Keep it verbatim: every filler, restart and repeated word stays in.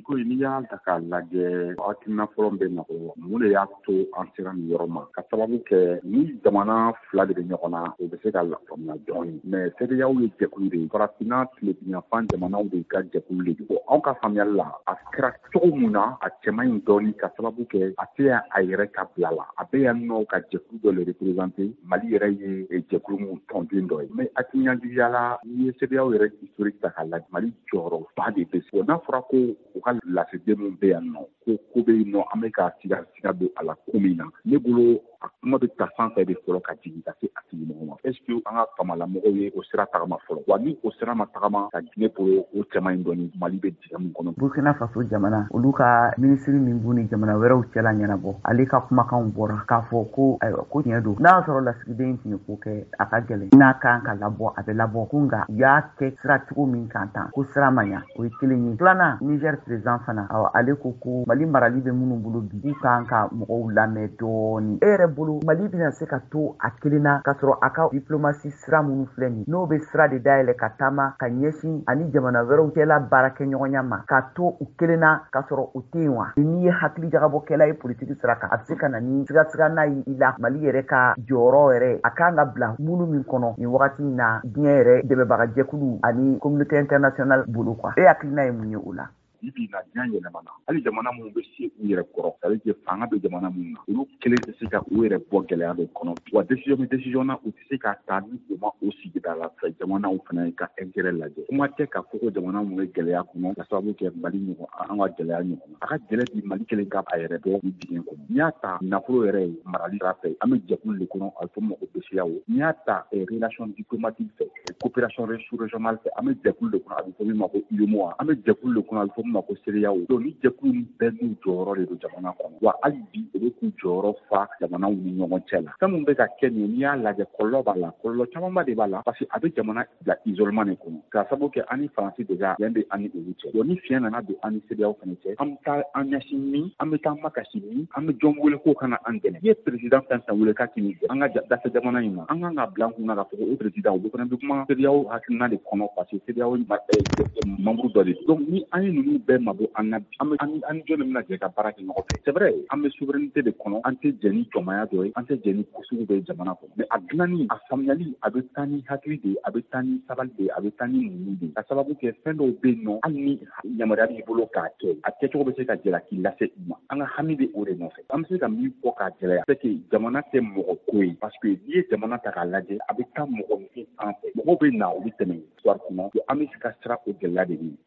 ko n'i y'a ta k'a lajɛ hakilina fɔlɔ bɛ na mun de y'a to an sera nin yɔrɔ ma ka sababu kɛ ni jamana fila de bɛ ɲɔgɔn na o bɛ se ka faamuya jɔn ye mais C D E A O ye jɛkulu de ye farafinna tilebinyafan jamanaw de ka jɛkulu de ye anw ka faamuyali la a kɛra cogo min na a cɛman in dɔɔni ka sababu kɛ a tɛ a yɛrɛ ka bila la a bɛ yan nɔ ka jɛkulu dɔ le représenter Mali yɛrɛ ye jɛkulu mun tɔnden dɔ ye mais hakilinajuguya la n'i ye C D E A O yɛrɛ historique ta k'a lajɛ Mali jɔyɔrɔba de bɛ se n'a fɔra ko u ka lasigiden min bɛ yan nɔ ko ko bɛ yen nɔ an bɛ ka siga siga don a la ko min na ne bolo a kuma bɛ ta sanfɛ de fɔlɔ ka jigin ka se a tigi mɔgɔ ma est ce que an ka famalamɔgɔw ye o sira tagama fɔlɔ wa ni o sira ma tagama ka ne bolo o cɛman in dɔɔni Mali bɛ dingɛ min kɔnɔ. Burkina Faso jamana olu ka minisiri min b'u ni jamana wɛrɛw cɛla ɲɛnabɔ ale ka kumakanw bɔra k'a fɔ ko ayiwa ko tiɲɛ don n'a y'a sɔrɔ lasigiden tun ye ko kɛ a ka gɛlɛn n'a kan ka labɔ a bɛ labɔ ko nka u y'a kɛ sira cogo min kan tan ko sira ma ɲa o ye kelen ye filanan Niger président fana awɔ ale ko ko Mali marali bɛ minnu bolo bi k'u kan ka mɔgɔw lamɛn dɔɔni e yɛrɛ bolo Mali bɛna se ka to a kelen na ka sɔrɔ a ka diplomasi sira minnu filɛ nin n'o bɛ sira de dayɛlɛ ka taama ka ɲɛsin ani jamana wɛrɛw cɛla baara kɛ ɲɔgɔnya ma ka to u kelen na ka sɔrɔ u tɛ yen wa n'i ye hakili jagabɔkɛla ye politiki sira kan a bɛ se ka na ni sigasiga n'a ye i la Mali yɛrɛ ka jɔyɔrɔ yɛrɛ a kan ka bila mulu min kɔnɔ nin wagati in na diɲɛ yɛrɛ dɛmɛbaga jɛkulu ani communauté internationale bolo quoi e hakilina ye mun ye o la? Bibi na diɲɛ yɛlɛmana hali jamana minnu bɛ se u yɛrɛ kɔrɔ ça veut dire fanga bɛ jamana minnu na olu kelen tɛ se ka u yɛrɛ bɔ gɛlɛya de kɔnɔ wa décision bɛ décision na u tɛ se ka ta ni u ma o sigida la fɛ jamanaw fana ka intérêt lajɛ kuma tɛ k'a fɔ ko jamana minnu bɛ gɛlɛya kɔnɔ ka sababu kɛ Mali ɲɔgɔn an ka gɛlɛya ɲɔgɔn a ka gɛlɛ bi Mali kelen ka a yɛrɛ bɔ dingɛ kɔnɔ n'i y'a ta nafolo yɛrɛ ye marali sira fɛ an bɛ jɛkulu de kɔnɔ a bɛ fɔ o ma ko C D E A O n'i y'a ta relation diplomatique fɛ coopération sous-régionale fɛ an bɛ jɛkulu de kɔnɔ a bɛ fɔ min ma ko U E M O A an bɛ jɛkulu de kɔnɔ a bɛ fɔ min ma ko C D E A O ni jɛkulu bɛɛ n'u jɔyɔrɔ de don jamana kɔnɔ wa hali bi o bɛ k'u jɔyɔrɔ fa jamanaw ni ɲɔgɔn cɛ la fɛn min bɛ ka kɛ nin n'i y'a lajɛ kɔlɔlɔ b'a la kɔlɔlɔ camanba de b'a la parce que a bɛ jamana bila isolement de kɔnɔ k'a sababu kɛ an ni Faransi déjà bɛn bɛ an ni olu cɛ wa ni fiɲɛ nana don an ni C D E A O fana cɛ an bɛ taa an ɲɛsin min an bɛ taa makasi min an bɛ jɔn wele k'o kana an dɛmɛ i ye président fɛn fɛn wele k'a k'i ni an ka dafɛ jamana in na an kan ka bila an kunna k'a fɔ ko o président o fana bɛ kuma C D E A O hakilina de kɔnɔ parce que C D E A O membre dɔ de donc ni an ye ninnu bɛɛ mabɔ an na an bɛ an ni jɔn de bɛna jɛ ka baara kɛ ɲɔgɔn fɛ c'est vrai an bɛ souveraineté de kɔnɔ an tɛ jɛ ni jɔnmaya dɔ ye an tɛ jɛ ni kusugu dɔ ye jamana kɔnɔ mais a dilanni a faamuyali a bɛ taa ni hakili de ye a bɛ taa ni sabali de ye a bɛ taa ni muɲu de ye ka sababu kɛ fɛn dɔw bɛ yen nɔ hali ni yamaruya b'i bolo k'a kɛ a kɛcogo bɛ se ka jalaki lase i ma an ka hami bɛ o de nɔfɛ an bɛ se ka min fɔ k'a gɛlɛya c'est que jamana tɛ mɔgɔ ko ye parce que n'i ye jamana ta k'a lajɛ a bɛ taa mɔgɔ min sanfɛ mɔgɔw bɛ na olu tɛmɛ histoire kɔnɔ an bɛ se ka siran o gɛlɛya de ye